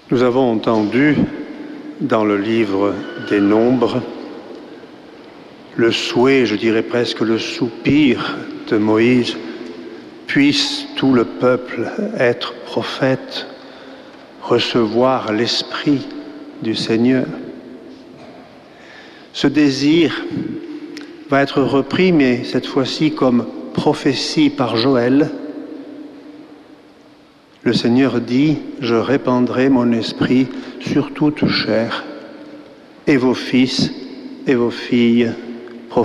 Nous avons entendu dans le livre des Nombres le souhait, je dirais presque le soupir de Moïse, puisse tout le peuple être prophète, recevoir l'Esprit du Seigneur. Ce désir va être repris, mais cette fois-ci comme prophétie par Joël. Le Seigneur dit, « Je répandrai mon esprit sur toute chair, et vos fils et vos filles prophétiseront. »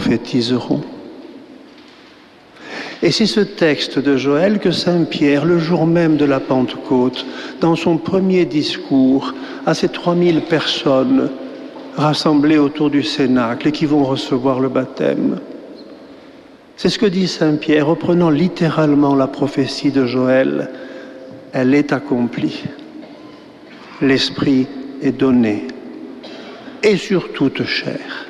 Et c'est ce texte de Joël que saint Pierre, le jour même de la Pentecôte, dans son premier discours à ces 3000 personnes rassemblées autour du Cénacle et qui vont recevoir le baptême. C'est ce que dit saint Pierre, reprenant littéralement la prophétie de Joël. Elle est accomplie. L'Esprit est donné, et sur toute chair.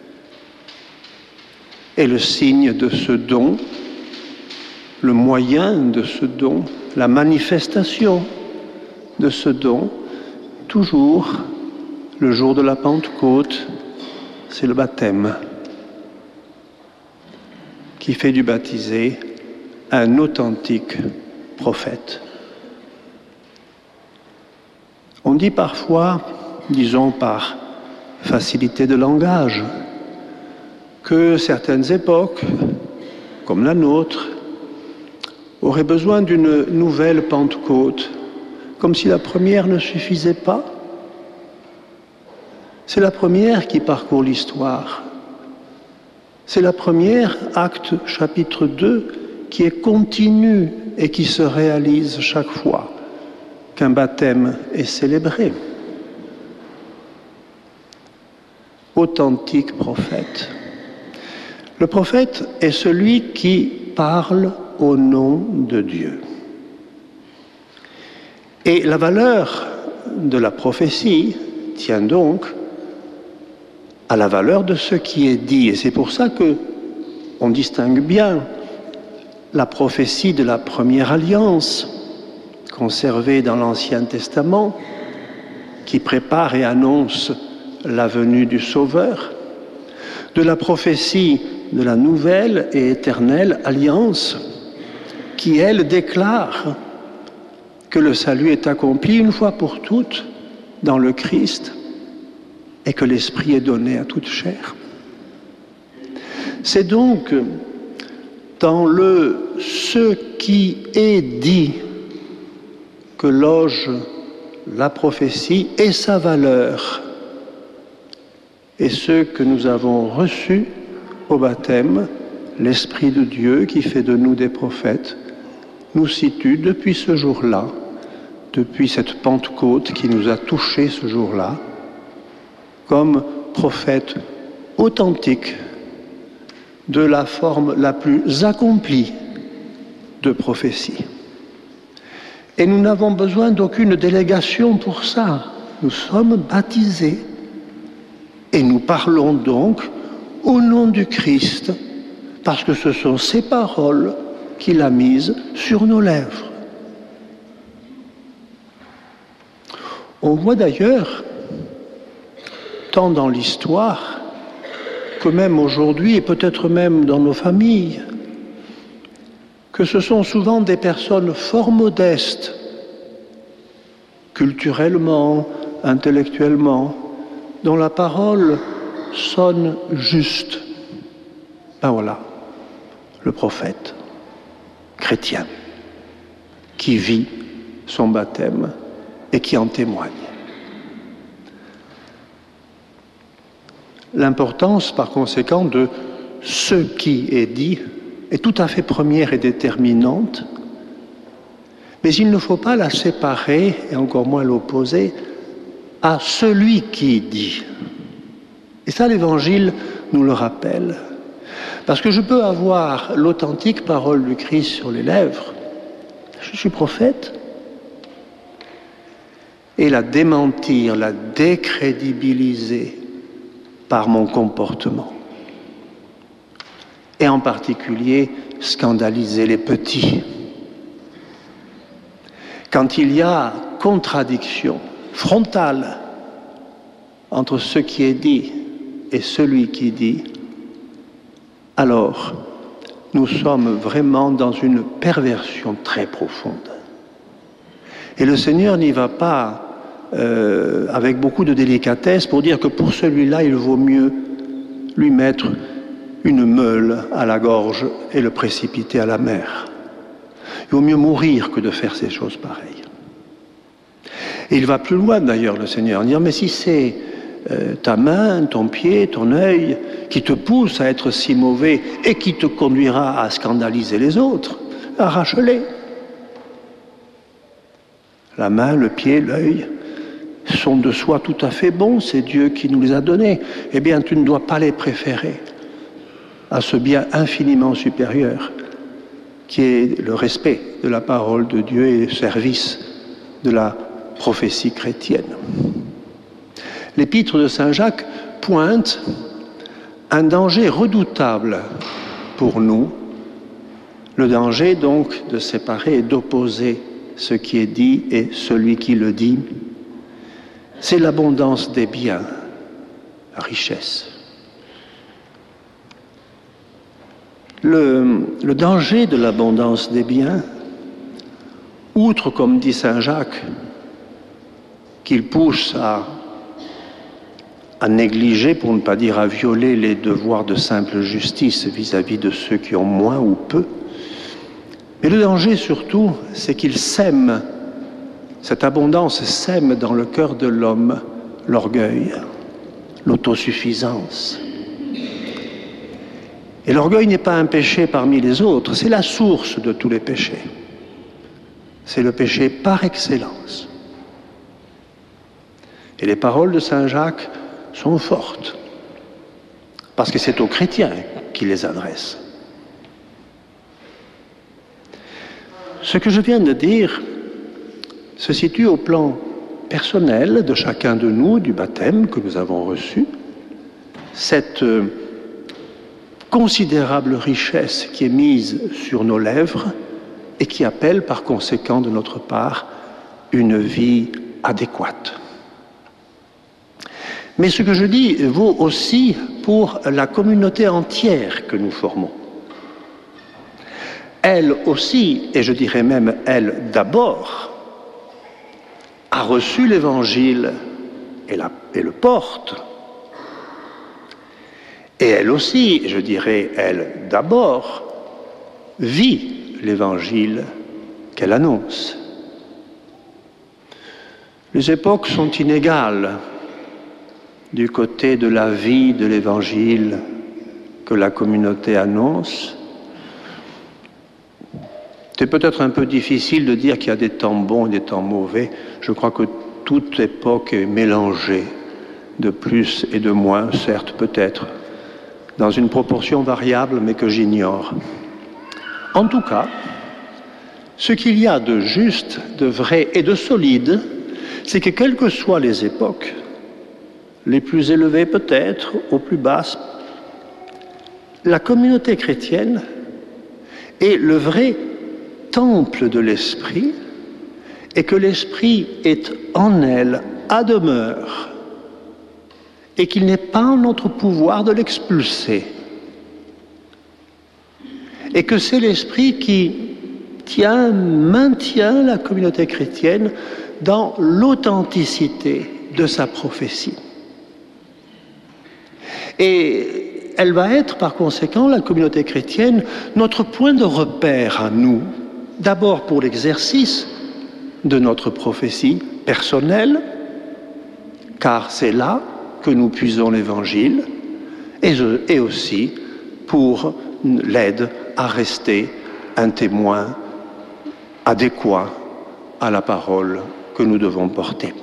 Et le signe de ce don, le moyen de ce don, la manifestation de ce don, toujours le jour de la Pentecôte, c'est le baptême qui fait du baptisé un authentique prophète. On dit parfois, disons par facilité de langage, que certaines époques, comme la nôtre, auraient besoin d'une nouvelle Pentecôte, comme si la première ne suffisait pas. C'est la première qui parcourt l'histoire. C'est la première, Actes chapitre 2, qui est continue et qui se réalise chaque fois qu'un baptême est célébré. Authentique prophète. Le prophète est celui qui parle au nom de Dieu. Et la valeur de la prophétie tient donc à la valeur de ce qui est dit. Et c'est pour ça qu'on distingue bien la prophétie de la première alliance, conservée dans l'Ancien Testament, qui prépare et annonce la venue du Sauveur, de la prophétie de la nouvelle et éternelle alliance, qui, elle, déclare que le salut est accompli une fois pour toutes dans le Christ et que l'Esprit est donné à toute chair. C'est donc dans le « ce qui est dit » que loge la prophétie et sa valeur, et ce que nous avons reçu au baptême, l'Esprit de Dieu qui fait de nous des prophètes, nous situe depuis ce jour-là, depuis cette Pentecôte qui nous a touchés ce jour-là, comme prophètes authentiques de la forme la plus accomplie de prophétie. Et nous n'avons besoin d'aucune délégation pour ça. Nous sommes baptisés et nous parlons donc au nom du Christ, parce que ce sont ses paroles qu'il a mises sur nos lèvres. On voit d'ailleurs, tant dans l'histoire que même aujourd'hui, et peut-être même dans nos familles, que ce sont souvent des personnes fort modestes, culturellement, intellectuellement, dont la parole sonne juste. Ben voilà, le prophète chrétien, qui vit son baptême et qui en témoigne. L'importance, par conséquent, de ce qui est dit est tout à fait première et déterminante, mais il ne faut pas la séparer, et encore moins l'opposer, à celui qui dit. Et ça, l'Évangile nous le rappelle. Parce que je peux avoir l'authentique parole du Christ sur les lèvres, je suis prophète, et la démentir, la décrédibiliser par mon comportement. Et en particulier, scandaliser les petits. Quand il y a contradiction frontale entre ce qui est dit et celui qui dit, alors nous sommes vraiment dans une perversion très profonde. Et le Seigneur n'y va pas avec beaucoup de délicatesse pour dire que pour celui-là, il vaut mieux lui mettre une meule à la gorge et le précipiter à la mer. Il vaut mieux mourir que de faire ces choses pareilles. Et il va plus loin d'ailleurs, le Seigneur, en disant, mais si c'est ta main, ton pied, ton œil qui te pousse à être si mauvais et qui te conduira à scandaliser les autres, arrache-les. La main, le pied, l'œil sont de soi tout à fait bons, c'est Dieu qui nous les a donnés. Eh bien, tu ne dois pas les préférer à ce bien infiniment supérieur qui est le respect de la parole de Dieu et le service de la prophétie chrétienne. L'épître de Saint Jacques pointe un danger redoutable pour nous, le danger donc de séparer et d'opposer ce qui est dit et celui qui le dit. C'est l'abondance des biens, la richesse. Le danger de l'abondance des biens, outre, comme dit Saint Jacques, qu'il pousse à négliger, pour ne pas dire à violer les devoirs de simple justice vis-à-vis de ceux qui ont moins ou peu, mais le danger surtout, c'est qu'il sème, cette abondance sème dans le cœur de l'homme l'orgueil, l'autosuffisance. Et l'orgueil n'est pas un péché parmi les autres, c'est la source de tous les péchés. C'est le péché par excellence. Et les paroles de Saint Jacques sont fortes, parce que c'est aux chrétiens qu'il les adresse. Ce que je viens de dire se situe au plan personnel de chacun de nous, du baptême que nous avons reçu, cette considérable richesse qui est mise sur nos lèvres et qui appelle par conséquent de notre part une vie adéquate. Mais ce que je dis vaut aussi pour la communauté entière que nous formons. Elle aussi, et je dirais même elle d'abord, a reçu l'Évangile et le porte. Et elle aussi, je dirais elle d'abord, vit l'Évangile qu'elle annonce. Les époques sont inégales du côté de la vie de l'Évangile que la communauté annonce. C'est peut-être un peu difficile de dire qu'il y a des temps bons et des temps mauvais. Je crois que toute époque est mélangée, de plus et de moins, certes peut-être, dans une proportion variable, mais que j'ignore. En tout cas, ce qu'il y a de juste, de vrai et de solide, c'est que quelles que soient les époques, les plus élevées peut-être, aux plus basses, la communauté chrétienne est le vrai temple de l'Esprit et que l'Esprit est en elle à demeure et qu'il n'est pas en notre pouvoir de l'expulser et que c'est l'Esprit qui maintient la communauté chrétienne dans l'authenticité de sa prophétie. Et elle va être par conséquent, la communauté chrétienne, notre point de repère à nous, d'abord pour l'exercice de notre prophétie personnelle, car c'est là que nous puisons l'Évangile, et aussi pour l'aide à rester un témoin adéquat à la parole que nous devons porter.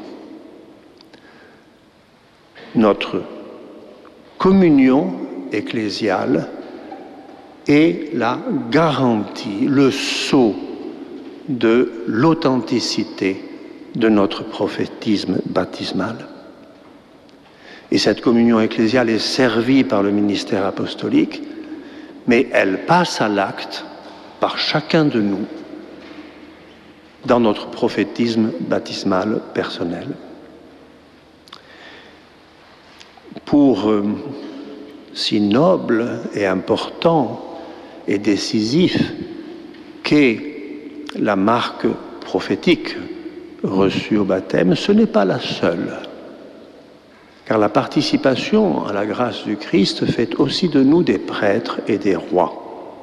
Notre communion ecclésiale est la garantie, le sceau de l'authenticité de notre prophétisme baptismal. Et cette communion ecclésiale est servie par le ministère apostolique, mais elle passe à l'acte par chacun de nous dans notre prophétisme baptismal personnel. pour si noble et important et décisif qu'est la marque prophétique reçue au baptême, ce n'est pas la seule. Car la participation à la grâce du Christ fait aussi de nous des prêtres et des rois.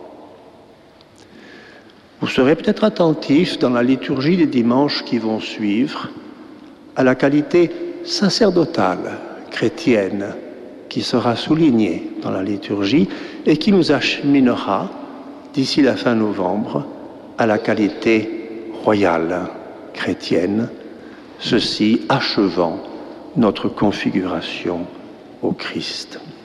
Vous serez peut-être attentifs dans la liturgie des dimanches qui vont suivre à la qualité sacerdotale chrétienne qui sera soulignée dans la liturgie et qui nous acheminera d'ici la fin novembre à la qualité royale chrétienne, ceci achevant notre configuration au Christ.